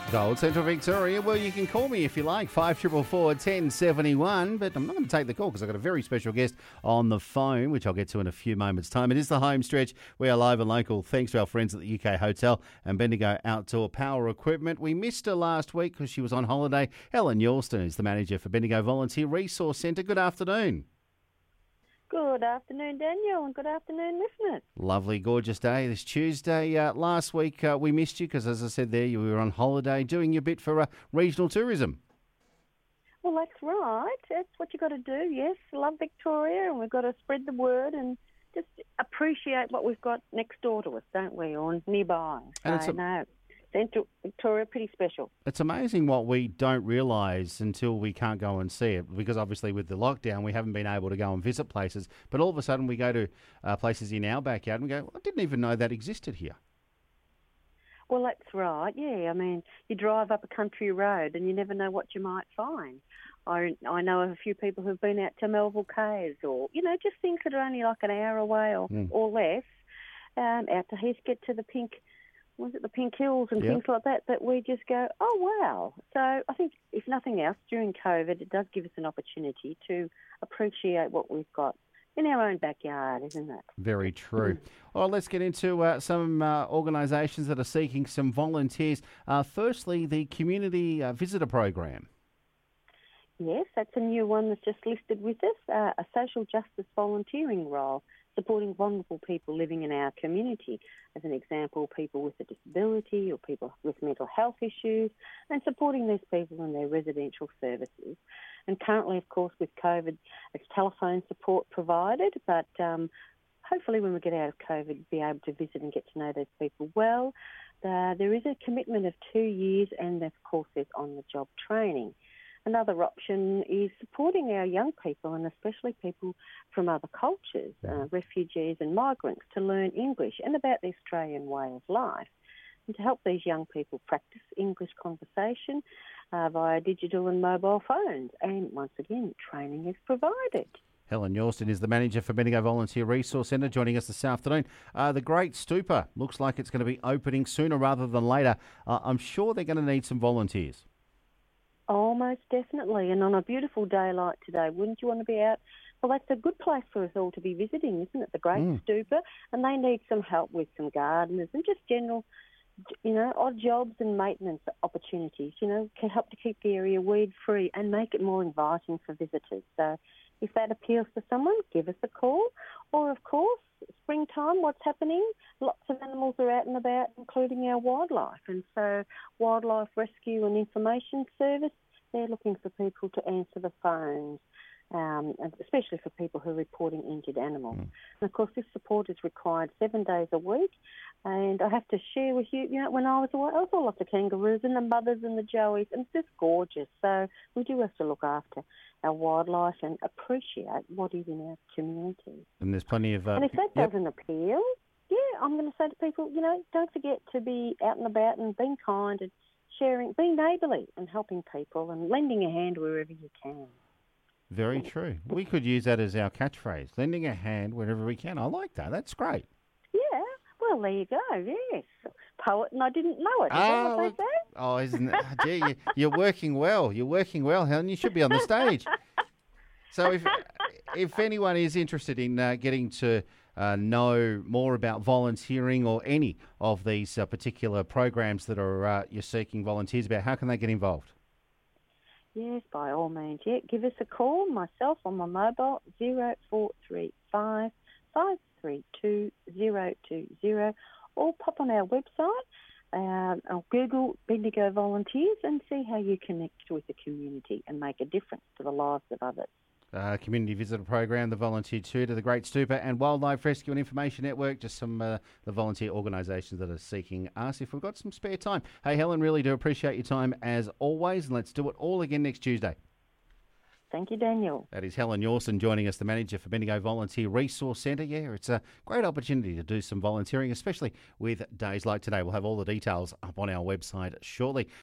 Gold Central Victoria. Well, you can call me if you like, 5444 1071, but I'm not going to take the call because I've got a very special guest on the phone, which I'll get to in a few moments' time. It is the home stretch. We are live and local thanks to our friends at the UK Hotel and Bendigo Outdoor Power Equipment. We missed her last week because she was on holiday. Helen Yorston is the manager for Bendigo Volunteer Resource Centre. Good afternoon. Good afternoon, Daniel, and good afternoon, listeners. Lovely, gorgeous day this Tuesday. Last week we missed you because, as I said there, you were on holiday doing your bit for regional tourism. Well, that's right. That's what you've got to do, yes. Love Victoria, and we've got to spread the word and just appreciate what we've got next door to us, don't we, or nearby. And So, Central Victoria, pretty special. It's amazing what we don't realise until we can't go and see it, because obviously with the lockdown we haven't been able to go and visit places, but all of a sudden we go to places in our backyard and we go, I didn't even know that existed here. Well, that's right, yeah. I mean, you drive up a country road and you never know what you might find. I know of a few people who've been out to Melville Caves or, just things that are only like an hour away or less, out to Heathcote to the Pink Hills and things like that we just go, oh, wow. So I think, if nothing else, during COVID, it does give us an opportunity to appreciate what we've got in our own backyard, isn't it? Very true. Well, let's get into some organisations that are seeking some volunteers. Firstly, the Community Visitor Program. Yes, that's a new one that's just listed with us, a social justice volunteering role, supporting vulnerable people living in our community. As an example, people with a disability or people with mental health issues, and supporting these people in their residential services. And currently, of course, with COVID, it's telephone support provided, but hopefully when we get out of COVID, be able to visit and get to know those people well. There is a commitment of 2 years, and of course there's on-the-job training. Another option is supporting our young people, and especially people from other cultures, refugees and migrants, to learn English and about the Australian way of life, and to help these young people practice English conversation via digital and mobile phones. And once again, training is provided. Helen Yorston is the manager for Bendigo Volunteer Resource Centre, joining us this afternoon. The Great Stupor looks like it's going to be opening sooner rather than later. I'm sure they're going to need some volunteers. Oh, most definitely. And on a beautiful day like today, wouldn't you want to be out? Well, that's a good place for us all to be visiting, isn't it? The Great Stupor. And they need some help with some gardeners and just general, odd jobs and maintenance opportunities, can help to keep the area weed-free and make it more inviting for visitors. So if that appeals to someone, give us a call. Or, of course, springtime, what's happening? Lots of animals are out and about, including our wildlife. And so Wildlife Rescue and Information Service, they're looking for people to answer the phones, and especially for people who are reporting injured animals. And, of course, this support is required 7 days a week. And I have to share with you, when I was away, I saw lots of kangaroos and the mothers and the joeys, and it's just gorgeous. So we do have to look after our wildlife and appreciate what is in our community. And there's plenty of... and if that doesn't appeal, I'm going to say to people, don't forget to be out and about and being kind and sharing, being neighbourly and helping people and lending a hand wherever you can. Very true. We could use that as our catchphrase, lending a hand wherever we can. I like that. That's great. Yeah. Well, there you go. Yes. Poet, and I didn't know it. Is that what they say? Oh, isn't it? Gee, you're working well. You're working well, Helen. You should be on the stage. So if anyone is interested in getting to know more about volunteering or any of these particular programs that are you're seeking volunteers about, how can they get involved? Yes, by all means. Yeah, give us a call, myself on my mobile, 0435 532 020, or pop on our website, or Google Bendigo Volunteers and see how you connect with the community and make a difference to the lives of others. Community Visitor Program, the Volunteer Tutor, the Great Stupor, and Wildlife Rescue and Information Network, just some the volunteer organisations that are seeking us if we've got some spare time. Hey, Helen, really do appreciate your time as always, and let's do it all again next Tuesday. Thank you, Daniel. That is Helen Yorston joining us, the manager for Bendigo Volunteer Resource Centre. Yeah, it's a great opportunity to do some volunteering, especially with days like today. We'll have all the details up on our website shortly.